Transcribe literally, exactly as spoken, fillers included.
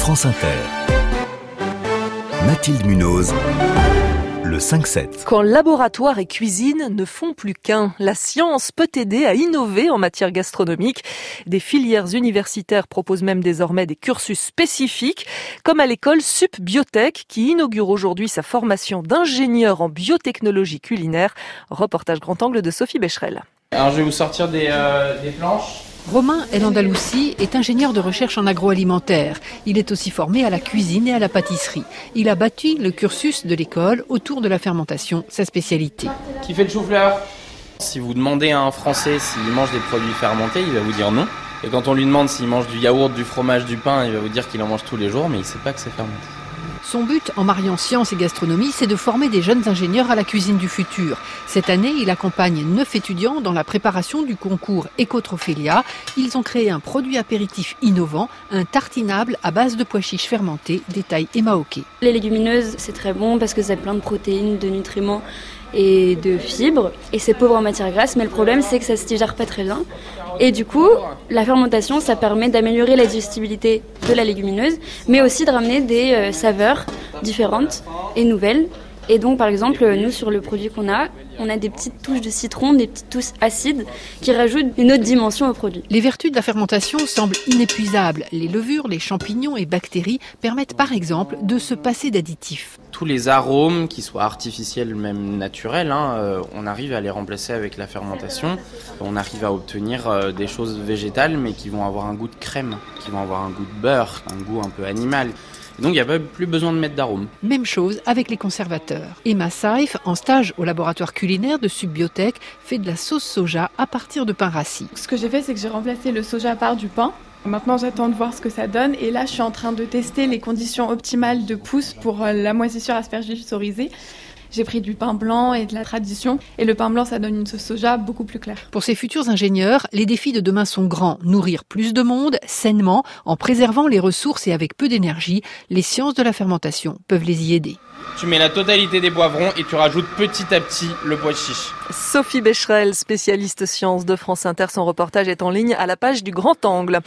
France Inter. Mathilde Munoz. Le cinq sept. Quand laboratoire et cuisine ne font plus qu'un, la science peut aider à innover en matière gastronomique. Des filières universitaires proposent même désormais des cursus spécifiques, comme à l'école Sup Biotech, qui inaugure aujourd'hui sa formation d'ingénieur en biotechnologie culinaire. Reportage grand angle de Sophie Becherel. Alors je vais vous sortir des, euh, des planches. Romain El Andaloussi est ingénieur de recherche en agroalimentaire. Il est aussi formé à la cuisine et à la pâtisserie. Il a bâti le cursus de l'école autour de la fermentation, sa spécialité. Qui fait le chou-fleur ? Si vous demandez à un Français s'il mange des produits fermentés, il va vous dire non. Et quand on lui demande s'il mange du yaourt, du fromage, du pain, il va vous dire qu'il en mange tous les jours, mais il ne sait pas que c'est fermenté. Son but, en mariant science et gastronomie, c'est de former des jeunes ingénieurs à la cuisine du futur. Cette année, il accompagne neuf étudiants dans la préparation du concours Ecotrophelia. Ils ont créé un produit apéritif innovant, un tartinable à base de pois chiches fermentés, détaille Emma Hockey. Les légumineuses, c'est très bon parce que ça a plein de protéines, de nutriments et de fibres. Et c'est pauvre en matières grasses, mais le problème, c'est que ça se digère pas très bien. Et du coup, la fermentation, ça permet d'améliorer la digestibilité de la légumineuse, mais aussi de ramener des euh, saveurs différentes et nouvelles. Et donc, par exemple, nous, sur le produit qu'on a, on a des petites touches de citron, des petites touches acides qui rajoutent une autre dimension au produit. Les vertus de la fermentation semblent inépuisables. Les levures, les champignons et bactéries permettent par exemple de se passer d'additifs. Tous les arômes, qu'ils soient artificiels, même naturels, hein, euh, on arrive à les remplacer avec la fermentation. On arrive à obtenir euh, des choses végétales, mais qui vont avoir un goût de crème, qui vont avoir un goût de beurre, un goût un peu animal. Et donc il n'y a pas plus besoin de mettre d'arômes. Même chose avec les conservateurs. Emma Saif, en stage au laboratoire culinaire de Sup Biotech, fait de la sauce soja à partir de pain rassis. Ce que j'ai fait, c'est que j'ai remplacé le soja par du pain. Maintenant, j'attends de voir ce que ça donne. Et là, je suis en train de tester les conditions optimales de pousse pour la moisissure aspergillorisée. J'ai pris du pain blanc et de la tradition. Et le pain blanc, ça donne une sauce soja beaucoup plus claire. Pour ces futurs ingénieurs, les défis de demain sont grands. Nourrir plus de monde, sainement, en préservant les ressources et avec peu d'énergie. Les sciences de la fermentation peuvent les y aider. Tu mets la totalité des poivrons et tu rajoutes petit à petit le pois chiche. Sophie Becherel, spécialiste sciences de France Inter. Son reportage est en ligne à la page du Grand Angle.